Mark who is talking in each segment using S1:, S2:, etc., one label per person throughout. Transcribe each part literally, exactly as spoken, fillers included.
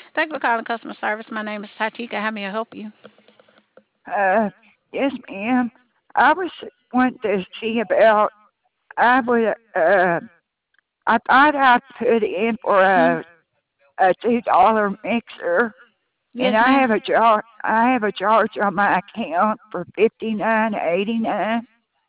S1: Thank you for calling customer service. My name is Tatika. How may I help you?
S2: Uh, yes, ma'am. I was wanting to see about. I would. Uh, I thought I put in for
S1: Hmm?
S2: a a two dollar mixer, and
S1: Yes,
S2: I
S1: ma'am.
S2: have a jar. I have a charge on my account for fifty nine eighty nine,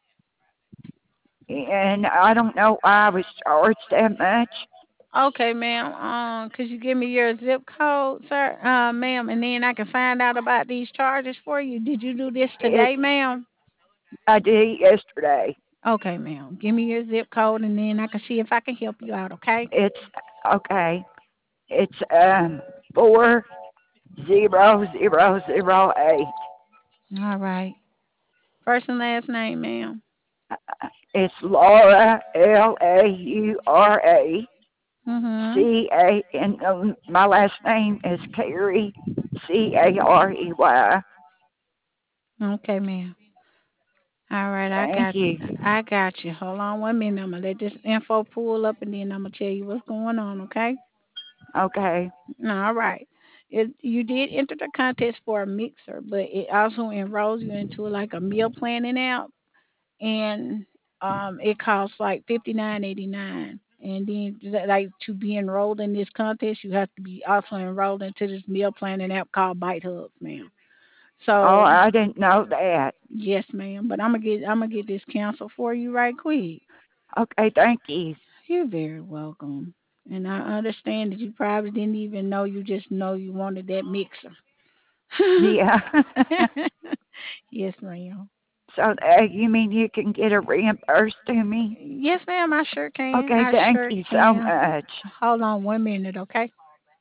S2: and I don't know why I was charged that much.
S1: Okay, ma'am. Um, could you give me your zip code, sir? Uh, ma'am, and then I can find out about these charges for you. Did you do this
S2: It's
S1: today, ma'am?
S2: I did it yesterday.
S1: Okay, ma'am. Give me your zip code, and then I can see if I can help you out. Okay.
S2: It's okay. It's um four zero zero zero eight.
S1: All right. First and last name, ma'am.
S2: It's Laura, L A U R A
S1: Mhm.
S2: C A, and um, my last name is Carey, C A R E Y.
S1: Okay, ma'am. All right, I
S2: Thank
S1: got
S2: you.
S1: I got you. Hold on one minute. I'm gonna let this info pull up, and then I'm gonna tell you what's going on. Okay.
S2: Okay.
S1: All right. It, you did enter the contest for a mixer, but it also enrolls you into like a meal planning app, and um, it costs like fifty nine eighty nine. And then, like to be enrolled in this contest, you have to be also enrolled into this meal planning app called Bite Hubs, ma'am.
S2: Oh,
S1: So,
S2: I didn't know that.
S1: yes, ma'am. But I'm gonna get I'm gonna get this canceled for you right quick.
S2: Okay, thank you.
S1: You're very welcome. And I understand that you probably didn't even know. You just know you wanted that mixer.
S2: Yeah.
S1: Yes, ma'am.
S2: So uh, you mean you can get a reimburse to me?
S1: Yes, ma'am. I sure can.
S2: Okay,
S1: I
S2: thank
S1: sure
S2: you so
S1: can.
S2: much.
S1: Hold on one minute, okay?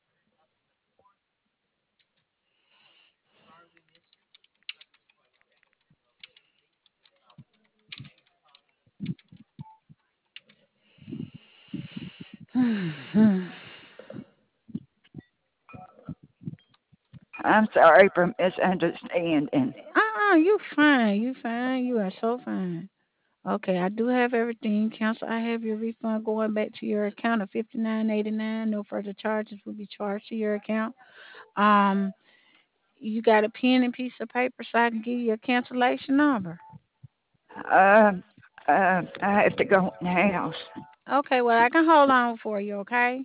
S1: uh-uh,
S2: I'm sorry for misunderstanding.
S1: you fine. You fine. You are so fine. Okay, I do have everything. Council, I have your refund going back to your account of fifty nine eighty nine. No further charges will be charged to your account. Um, you got a pen and piece of paper so I can give you a cancellation number.
S2: Um, uh, I have to go in the house.
S1: Okay, well I can hold on for you, okay?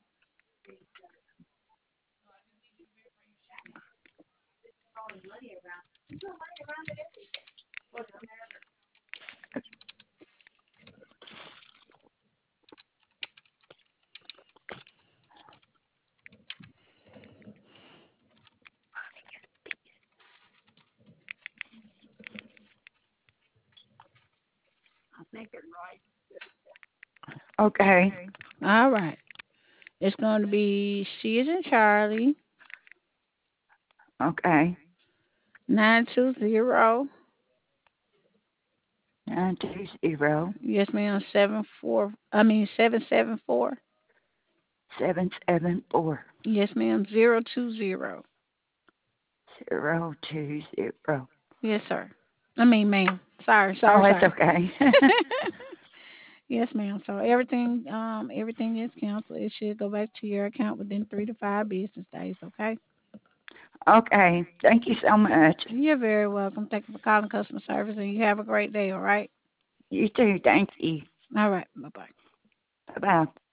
S2: Okay.
S1: All right. It's going to be C as in Charlie,
S2: Okay.
S1: nine two zero.
S2: Nine two zero
S1: Yes, ma'am. Seven four. I mean seven seven four.
S2: seven seven four
S1: Yes, ma'am. Zero two zero.
S2: zero two zero.
S1: Yes, sir. I mean, ma'am. Sorry,
S2: Oh,
S1: sorry,
S2: it's
S1: sorry.
S2: okay.
S1: Yes, ma'am. So everything, um, everything is canceled. It should go back to your account within three to five business days. Okay.
S2: Okay. Thank you so much.
S1: You're very welcome. Thank you for calling customer service, and you have a great day. All right.
S2: You too. Thank you.
S1: All right. Bye bye.
S2: Bye bye.